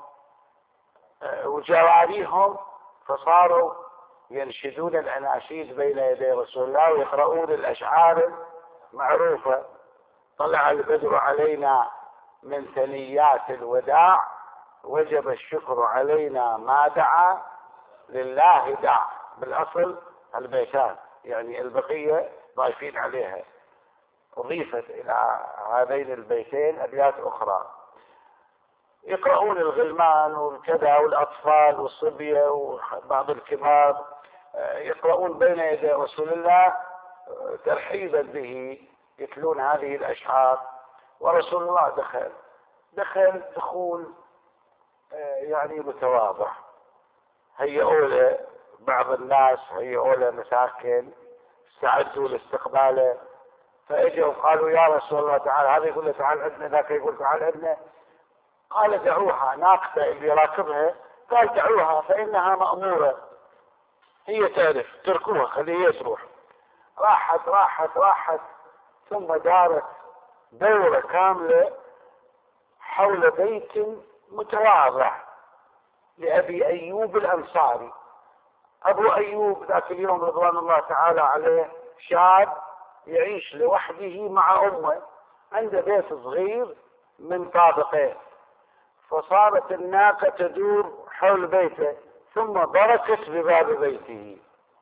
وجواريهم، فصاروا ينشدون الأناشيد بين يدي رسول الله ويقرؤون الأشعار المعروفة: طلع البدر علينا من ثنيات الوداع، وجب الشكر علينا ما دعا، لله دع. بالأصل البيتان، يعني البقية ضايفين عليها، أضيفت إلى هذين البيتين أبيات أخرى. يقرؤون الغلمان وكذا والأطفال والصبية وبعض الكبار، يقرؤون بين يدي رسول الله ترحيبا به، يتلون هذه الأشعار. ورسول الله دخل دخول يعني متواضع، هيئوا له بعض الناس، هيئوا له مساكن، استعدوا لاستقباله. فاجوا وقالوا: يا رسول الله تعال. هذا يقول له: تعال عندنا، ذاك يقول: تعال عندنا. قال: دعوها. ناقته اللي راكبها قال: دعوها فإنها مأمورة، هي تعرف، تركوها خليها تروح. راحت راحت راحت، ثم دارت دورة كاملة حول بيت متواضع لأبي أيوب الأنصاري. أبو أيوب ذاك اليوم رضوان الله تعالى عليه شاب يعيش لوحده مع أمه، عنده بيت صغير من طابقين، فصارت الناقة تدور حول بيته، ثم بركت بباب بيته.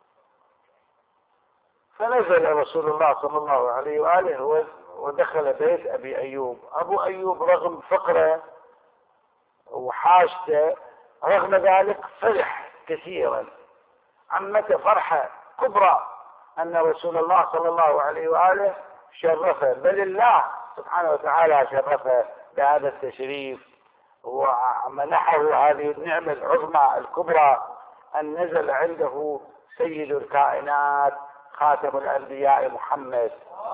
فنزل رسول الله صلى الله عليه وآله ودخل بيت أبي أيوب. أبو أيوب رغم فقره وحاجته، رغم ذلك فرح كثيرا، عمته فرحة كبرى أن رسول الله صلى الله عليه وآله شرفه، بل الله سبحانه وتعالى شرفه بهذا التشريف ومنحه هذه النعمة العظمى الكبرى أن نزل عنده سيد الكائنات خاتم الأنبياء محمد.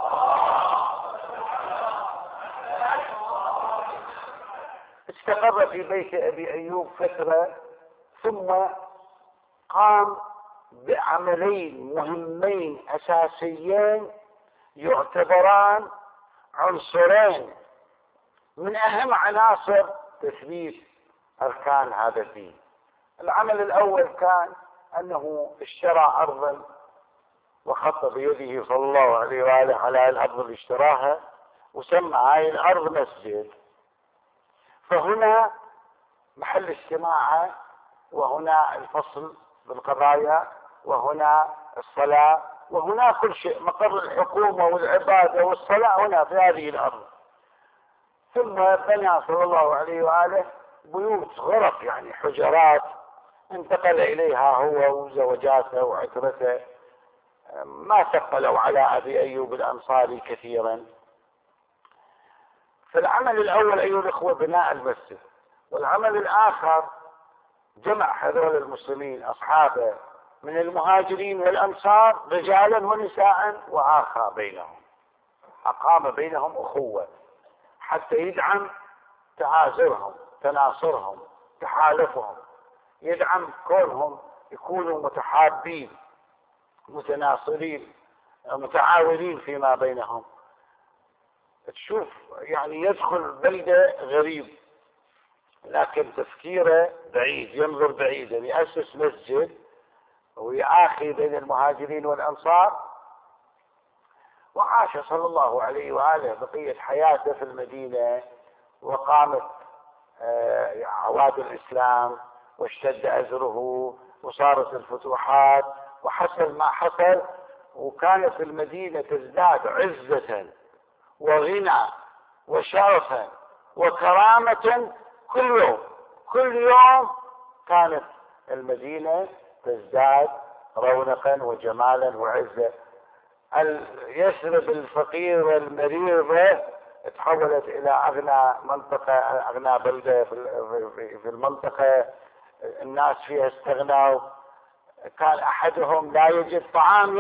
استقر في بيت أبي أيوب فترة، ثم قام بعملين مهمين أساسيين يعتبران عنصرين من أهم عناصر تثبيت أركان هذا الدين. العمل الأول كان أنه اشترى أرضا وخط بيده صلى الله عليه وآله على الأرض اللي اشتراها، وسمى هاي الأرض مسجد. فهنا محل اجتماعه، وهنا الفصل بالقضايا، وهنا الصلاة، وهنا كل شيء، مقر الحكومة والعبادة والصلاة هنا في هذه الأرض. ثم بنى صلى الله عليه وآله بيوت غرف، يعني حجرات، انتقل إليها هو وزوجاته وعترته، ما ثقلوا على أبي أيوب الأنصاري كثيرا. فالعمل الأول أيها الأخوة بناء المسجد، والعمل الآخر جمع هذول المسلمين أصحابه من المهاجرين والأنصار رجالا ونساء، وآخى بينهم، أقام بينهم أخوة حتى يدعم تعازرهم، تناصرهم، تحالفهم، يدعم كونهم يكونوا متحابين متناصرين متعاونين فيما بينهم. تشوف يعني يدخل بلدة غريب لكن تفكيره بعيد، ينظر بعيدا، يأسس مسجد ويعاخي بين المهاجرين والأنصار. وعاش صلى الله عليه وآله بقية حياته في المدينة، وقامت عواد الإسلام واشتد أزره وصارت الفتوحات وحصل ما حصل، وكانت المدينة تزداد عزة وغنى وشرفا وكرامة كل يوم. كل يوم كانت المدينة تزداد رونقا وجمالا وعزة. يثرب الفقير والمريضة تحولت إلى أغنى منطقة، أغنى بلدة في المنطقة، الناس فيها استغنوا. كان أحدهم لا يجد طعام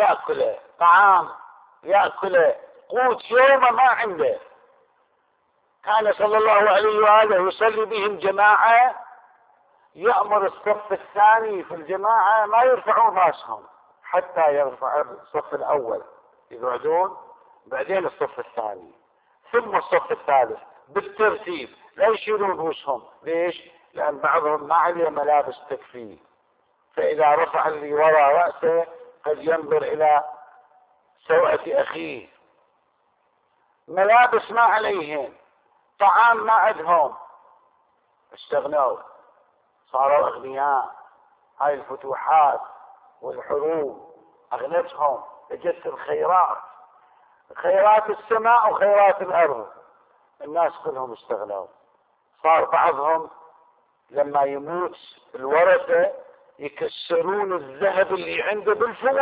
يأكله قوت يومه ما عنده. كان صلى الله عليه وآله يصلي بهم جماعة، يأمر الصف الثاني في الجماعة ما يرفعون راسهم حتى يرفع الصف الأول، يقعدون بعدين الصف الثاني ثم الصف الثالث بالترتيب، لا يشيلون رؤوسهم. ليش؟ لأن بعضهم ما عليه ملابس تكفيه، فإذا رفع اللي وراء رأسه قد ينظر إلى سوءة أخيه. ملابس ما عليهم، طعام ما عندهم، استغنوا، صاروا أغنياء. هاي الفتوحات والحروب أغنتهم، اجت الخيرات، خيرات السماء وخيرات الأرض، الناس كلهم استغنوا. صار بعضهم لما يموت الورثة يكسرون الذهب اللي عنده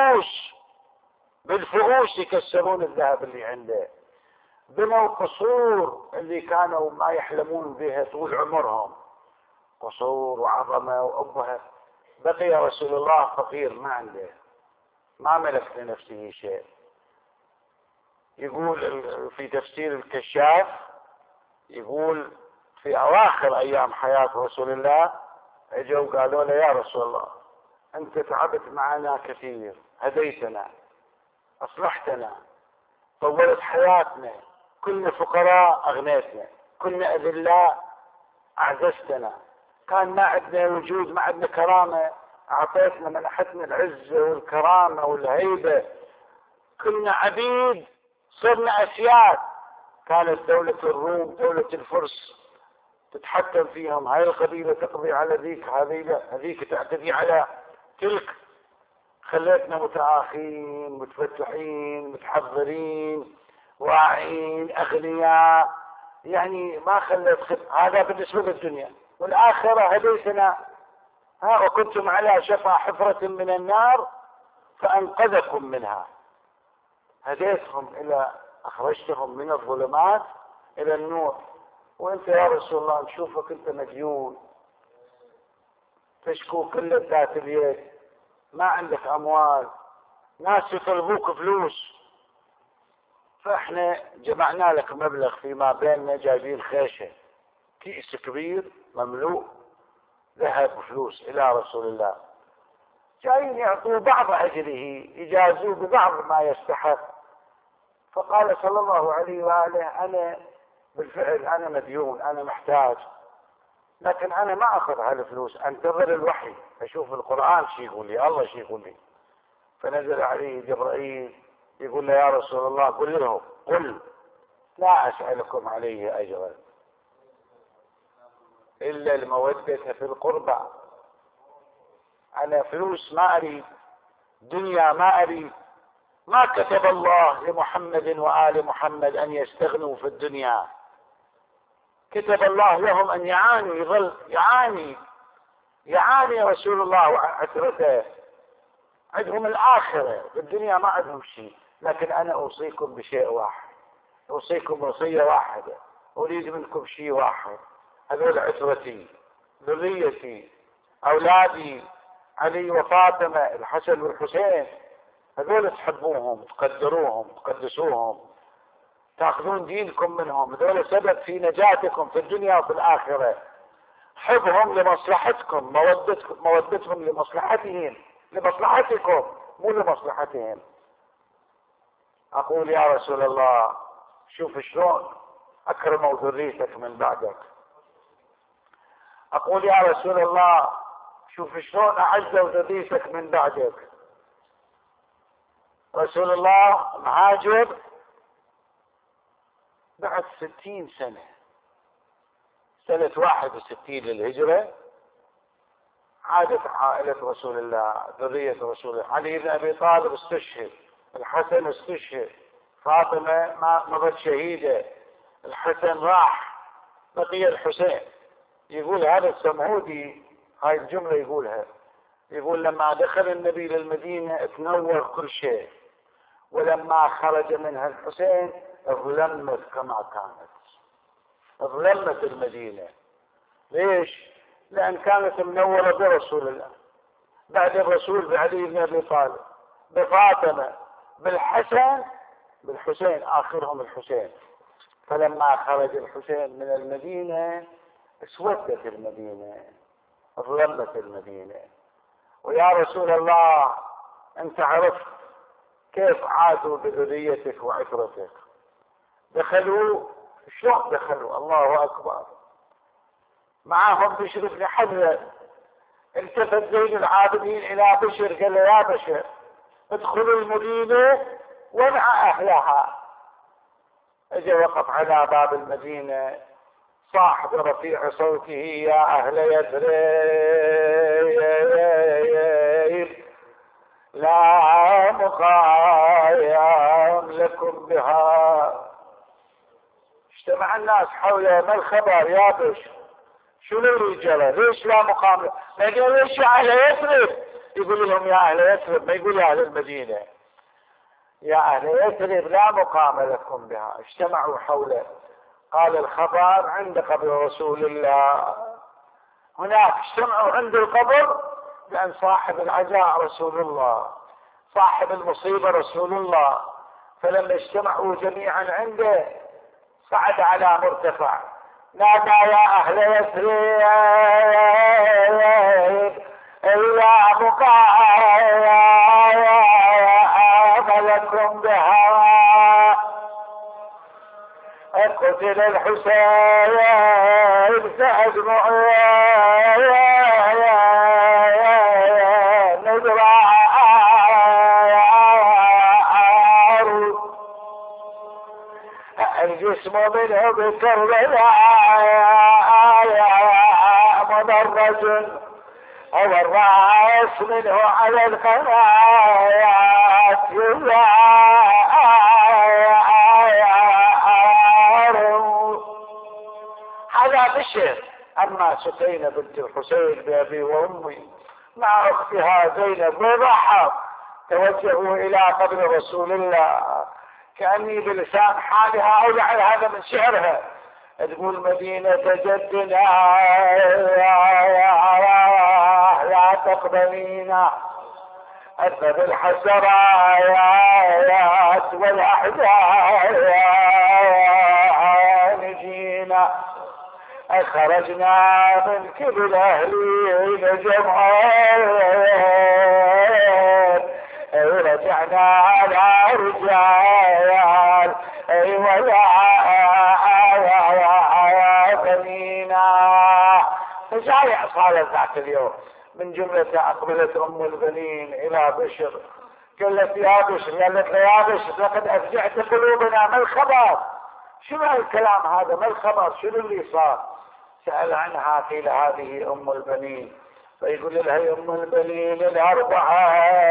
بالفؤوس يكسرون الذهب اللي عنده. بنوا قصور اللي كانوا ما يحلمون بها طول عمرهم، قصور وعظمة وأبهة. بقي رسول الله فقير ما عنده، ما ملك لنفسه شيء. يقول في تفسير الكشاف، يقول في أواخر أيام حياة رسول الله اجوا قالوا له يا رسول الله أنت تعبت معنا كثير، هديتنا، أصلحتنا، طولت حياتنا، كنا فقراء أغنيتنا، كنا أذلاء أعززتنا، كان ما عندنا وجود، ما عندنا كرامة، أعطيتنا، منحتنا العزة والكرامة والهيبة، كنا عبيد صرنا أسياد. كانت دولة الروم دولة الفرس تتحكم فيهم، هاي القبيلة تقضي على ذيك، هذيك تعتدي على تلك. خليتنا متآخين متفتحين متحضرين واعين أغنياء، يعني ما خليت هذا بالنسبة للدنيا. والآخرة هديتنا، وكنتم على شفا حفرة من النار فأنقذكم منها. هديتهم إلى أخرجتهم من الظلمات إلى النور. وأنت يا رسول الله نشوفك أنت مديون، تشكو كل ذات اليد، ما عندك أموال، ناس يطلبوك فلوس، فإحنا جمعنا لك مبلغ فيما بيننا، جايبين خيشة كيس كبير مملوء ذهب وفلوس إلى رسول الله، جايين يعطوا بعض أجره، يجازوه ببعض ما يستحق. فقال صلى الله عليه وآله أنا بالفعل أنا مديون، أنا محتاج، لكن أنا ما أخذ هالفلوس، أنتظر الوحي أشوف القرآن شي يقول لي، الله شي يقول لي. فنزل عليه جبرائيل يقول له يا رسول الله قل لهم قل لا أسألكم عليه أجرا إلا المودة في القربى. أنا فلوس ما أريد، دنيا ما أريد، ما كتب الله لمحمد وآل محمد أن يستغنوا في الدنيا، كتب الله لهم أن يعانوا، يظل يعاني رسول الله وعترته، عندهم الآخرة، بالدنيا ما عندهم شيء. لكن أنا أوصيكم بشيء واحد، أوصيكم وصية واحدة، أريد منكم شيء واحد، هذول عترتي، ذريتي، أولادي علي وفاطمة، الحسن والحسين، هذول تحبوهم تقدروهم تقدسوهم، تأخذون دينكم منهم، هذول سبب في نجاتكم في الدنيا وفي الآخرة. حبهم لمصلحتكم، مودتهم لمصلحتهم، لمصلحتكم مو لمصلحتهم. أقول يا رسول الله شوف شلون أكرموا ذريتك من بعدك، أقول يا رسول الله شوف شلون أعزوا ذريتك من بعدك. رسول الله مهاجر بعد 60 سنة، سنة 61 للهجرة، عادت عائلة رسول الله، ذرية رسول الله. علي بن أبي طالب استشهد، الحسن استشهد، فاطمة ما مضت شهيدة، الحسن راح، بقي الحسين. يقول هذا السمعودي هاي الجملة يقولها، يقول لما دخل النبي للمدينة تنور كل شيء، ولما خرج منها الحسين ظلمت كما كانت، ظلمت المدينة. ليش؟ لأن كانت منورة برسول الله، بعد الرسول بعلي بن أبي طالب، بفاطمة، بالحسين آخرهم الحسين. فلما خرج الحسين من المدينة اسودت المدينة، ظلمت المدينة. ويا رسول الله أنت عرفت كيف عادوا بذريتك وعترتك، دخلوا شلون دخلوا؟ الله أكبر، معهم بشر بن حمزة. التفت زين العابدين إلى بشر قال له يا بشر ادخلوا المدينة ومع أهلها. اجى وقف على باب المدينة صاح برفيع صوته يا أهل يثرب لا مقايم لكم بها. اجتمع الناس حوله، ما الخبر يا بشر؟ شنو اللي جرى؟ ليش لا مقام؟ ما يقول ليش يا أهل يثرب؟ يقول لهم يا أهل يثرب، ما يقول يا أهل المدينة. يا أهل يثرب لا مقام لكم بها. اجتمعوا حوله، قال الخبر عند قبر رسول الله. هناك اجتمعوا عند القبر لأن صاحب العزاء رسول الله، صاحب المصيبة رسول الله. فلما اجتمعوا جميعا عنده صعد على مرتفع نادى يا أهل يثرب إلا مقام لكم بها. قتل الحسين فأدمع الجسم منه بكربلاء مدرج، هو الرأس منه على القنايات هذا بشر. أما سكينة بنت الحسين بأبي وأمي مع أختها زينب وضحوا توجهوا إلى قبر رسول الله. كأني بلسان حالها أولع هذا من شعرها، تقول مدينة جدنا لا تقبلينا أثر الحسرات والأحزان جينا، أخرجنا من كبل أهلين جمعين ورجعنا على رجال ولا بنينا. فجاء صالة ذاك اليوم من جملة أقبلت أم البنين إلى بشر قالت يا بشر، قالت يا بشر لقد أفجعت قلوبنا، ما الخبر؟ شنو الكلام هذا؟ ما الخبر؟ شنو اللي صار؟ سأل عنها، قيل هذه أم البنين. فيقول لها يا أم البنين الأربعة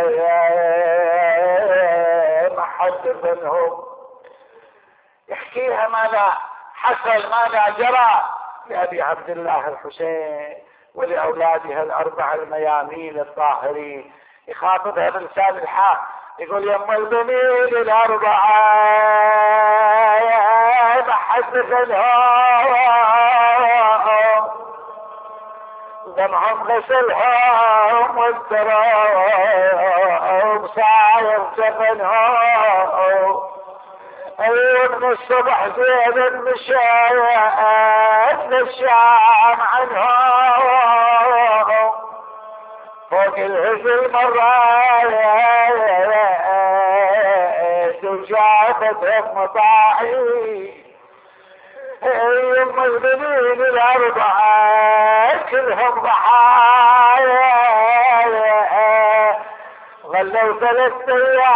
ما حد منهم يحكيها ماذا حصل، ماذا جرى لأبي عبد الله الحسين ولأولادها الأربعة الميامين الطاهرين. يخاطبها بلسان الحال يقول يا أم البنين الأربعة ما حد منهم دمعهم غسلهم والتراب صاير جفنهم. أيوة من الصبح زين المشايات للشام عنهم فوق الهزل مرات وشافتهم مطاعي. أيوة البنين الأربعة كلهم ضحايا ظلوا 3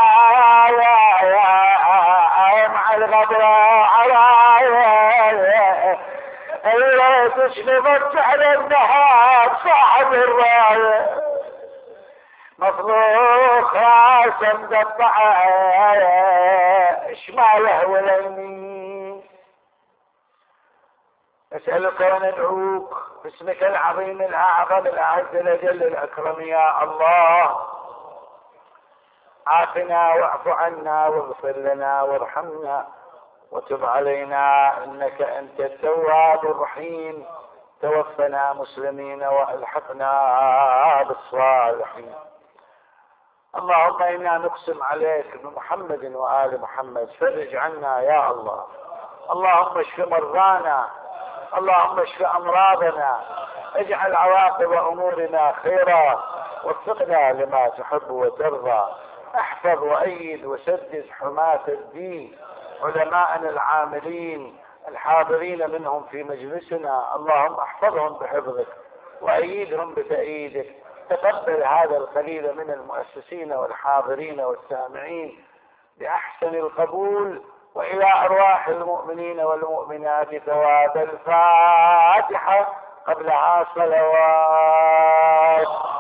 أيام مع الغبرة عرايا. أيوة تشنبت على النهار صاحب الراية مطلوق راسا مقطعة شماله ولا يمين. نسألك وندعوك باسمك العظيم الأعظم الأعز الأجل الأكرم يا الله، عافنا واعف عنا واغفر لنا وارحمنا وتب علينا إنك أنت التواب الرحيم. توفنا مسلمين والحقنا بالصالحين. اللهم إنا نقسم عليك بمحمد وآل محمد، فرج عنا يا الله. اللهم اشف مرضانا، اللهم اشف أمراضنا، اجعل عواقب أمورنا خيرا، وفقنا لما تحب وترضى. احفظ وأيد وسدد حماة الدين، علماءنا العاملين الحاضرين منهم في مجلسنا، اللهم احفظهم بحفظك وأيدهم بتأييدك. تقبل هذا القليل من المؤسسين والحاضرين والسامعين بأحسن القبول، وإلى أرواح المؤمنين والمؤمنات ثواب الفاتحة قبلها صلوات.